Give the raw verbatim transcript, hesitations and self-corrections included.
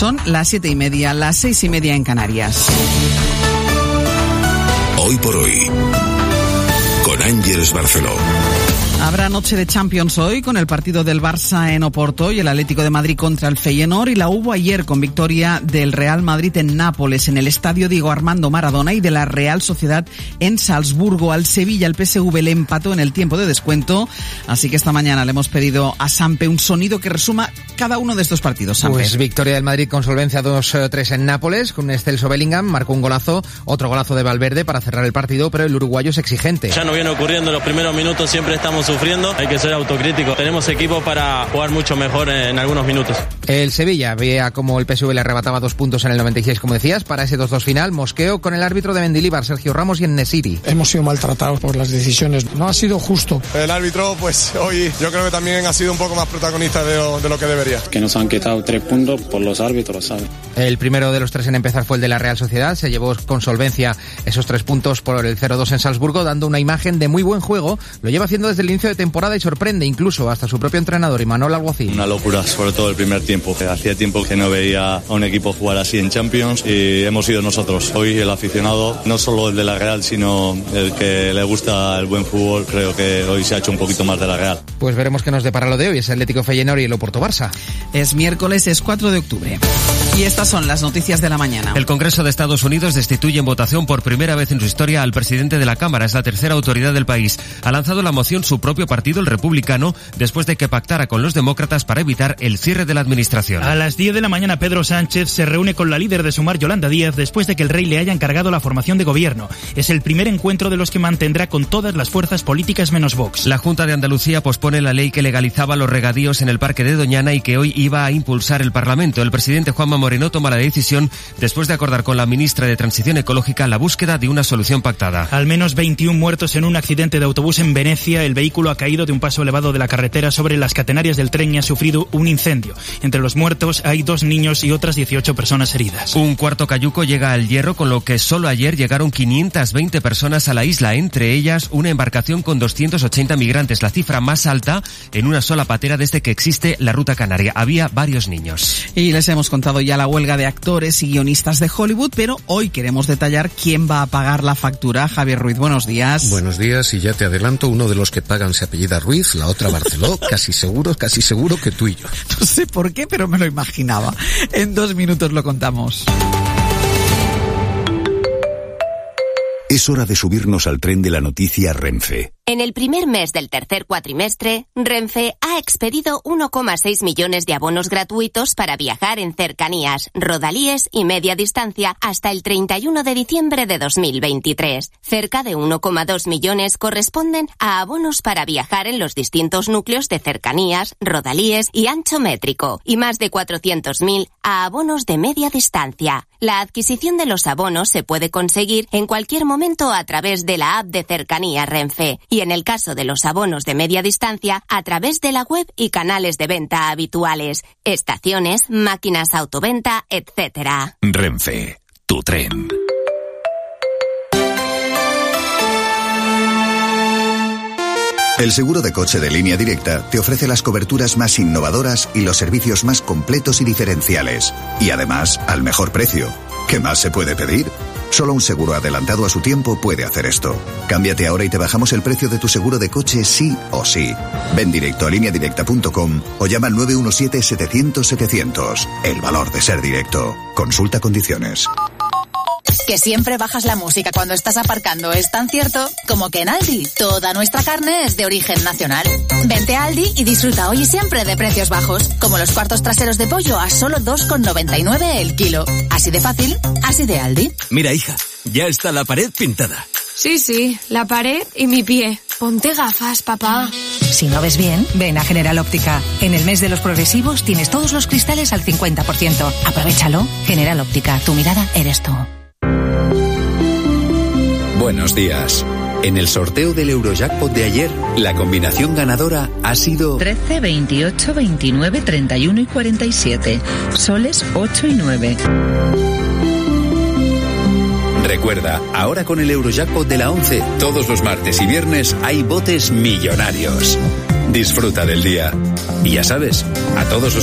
Son las siete y media, las seis y media en Canarias. Hoy por hoy, con Ángeles Barceló. Habrá noche de Champions hoy con el partido del Barça en Oporto y el Atlético de Madrid contra el Feyenoord, y la hubo ayer con victoria del Real Madrid en Nápoles, en el Estadio Diego Armando Maradona, y de la Real Sociedad en Salzburgo. Al Sevilla el P S V le empató en el tiempo de descuento, así que esta mañana le hemos pedido a Sampe un sonido que resuma cada uno de estos partidos. Sampe. Pues victoria del Madrid con solvencia dos tres en Nápoles, con Celso Bellingham, marcó un golazo, otro golazo de Valverde para cerrar el partido, pero el uruguayo es exigente. Ya nos viene ocurriendo en los primeros minutos, siempre estamos sufriendo, hay que ser autocríticos. Tenemos equipo para jugar mucho mejor en algunos minutos. El Sevilla veía como el P S V le arrebataba dos puntos en el noventa y seis, como decías, para ese dos dos final. Mosqueo con el árbitro de Mendilibar, Sergio Ramos, y en Nesiri. Hemos sido maltratados por las decisiones, no ha sido justo. El árbitro, pues hoy yo creo que también ha sido un poco más protagonista de lo, de lo que debería. Que nos han quitado tres puntos por los árbitros, ¿sabes? El primero de los tres en empezar fue el de la Real Sociedad, se llevó con solvencia esos tres puntos por el cero dos en Salzburgo, dando una imagen de muy buen juego. Lo lleva haciendo desde el inicio de temporada y sorprende incluso hasta su propio entrenador, Imanol Alguacil. Una locura, sobre todo el primer tiempo. Hacía tiempo que no veía a un equipo jugar así en Champions y hemos sido nosotros. Hoy el aficionado, no solo el de la Real, sino el que le gusta el buen fútbol, creo que hoy se ha hecho un poquito más de la Real. Pues veremos qué nos depara lo de hoy, es el Atlético Feyenoord y el Oporto Barça. Es miércoles, es cuatro de octubre. Y estas son las noticias de la mañana. El Congreso de Estados Unidos destituye en votación por primera vez en su historia al presidente de la Cámara. Es la tercera autoridad del país. Ha lanzado la moción su propio partido, el Republicano, después de que pactara con los demócratas para evitar el cierre de la administración. A las diez de la mañana, Pedro Sánchez se reúne con la líder de Sumar, Yolanda Díaz, después de que el rey le haya encargado la formación de gobierno. Es el primer encuentro de los que mantendrá con todas las fuerzas políticas menos Vox. La Junta de Andalucía pospone la ley que legalizaba los regadíos en el Parque de Doñana y que hoy iba a impulsar el Parlamento. El presidente Juanma Moreno toma la decisión después de acordar con la ministra de Transición Ecológica la búsqueda de una solución pactada. Al menos veintiún muertos en un accidente de autobús en Venecia. El vehículo ha caído de un paso elevado de la carretera sobre las catenarias del tren y ha sufrido un incendio. Entre los muertos hay dos niños y otras dieciocho personas heridas. Un cuarto cayuco llega al Hierro, con lo que solo ayer llegaron quinientas veinte personas a la isla, entre ellas una embarcación con doscientos ochenta migrantes, la cifra más alta en una sola patera desde que existe la ruta canaria. Había varios niños. Y les hemos contado ya la huelga de actores y guionistas de Hollywood, pero hoy queremos detallar quién va a pagar la factura. Javier Ruiz, buenos días. Buenos días, y ya te adelanto, uno de los que pagan se apellida Ruiz, la otra Barceló, casi seguro, casi seguro que tú y yo. No sé por qué, pero me lo imaginaba. En dos minutos lo contamos. Es hora de subirnos al tren de la noticia Renfe. En el primer mes del tercer cuatrimestre, Renfe ha expedido uno coma seis millones de abonos gratuitos para viajar en cercanías, rodalíes y media distancia hasta el treinta y uno de diciembre de dos mil veintitrés. Cerca de uno coma dos millones corresponden a abonos para viajar en los distintos núcleos de cercanías, rodalíes y ancho métrico, y más de cuatrocientos mil a abonos de media distancia. La adquisición de los abonos se puede conseguir en cualquier momento a través de la app de Cercanías Renfe, y en el caso de los abonos de media distancia, a través de la web y canales de venta habituales, estaciones, máquinas autoventa, etcétera. Renfe, tu tren. El seguro de coche de Línea Directa te ofrece las coberturas más innovadoras y los servicios más completos y diferenciales. Y además, al mejor precio. ¿Qué más se puede pedir? Solo un seguro adelantado a su tiempo puede hacer esto. Cámbiate ahora y te bajamos el precio de tu seguro de coche sí o sí. Ven directo a línea directa punto com o llama al nueve uno siete, setecientos, setecientos. El valor de ser directo. Consulta condiciones. Que siempre bajas la música cuando estás aparcando es tan cierto como que en Aldi toda nuestra carne es de origen nacional. Vente a Aldi y disfruta hoy y siempre de precios bajos, como los cuartos traseros de pollo a solo dos con noventa y nueve el kilo. Así de fácil, así de Aldi. Mira, hija, ya está la pared pintada. Sí, sí, la pared y mi pie. Ponte gafas, papá. Si no ves bien, ven a General Óptica. En el mes de los progresivos tienes todos los cristales al cincuenta por ciento. Aprovéchalo. General Óptica, tu mirada eres tú. Buenos días. En el sorteo del Eurojackpot de ayer, la combinación ganadora ha sido trece, veintiocho, veintinueve, treinta y uno y cuarenta y siete. Soles ocho y nueve. Recuerda, ahora con el Eurojackpot de la once, todos los martes y viernes hay botes millonarios. Disfruta del día. Y ya sabes, a todos los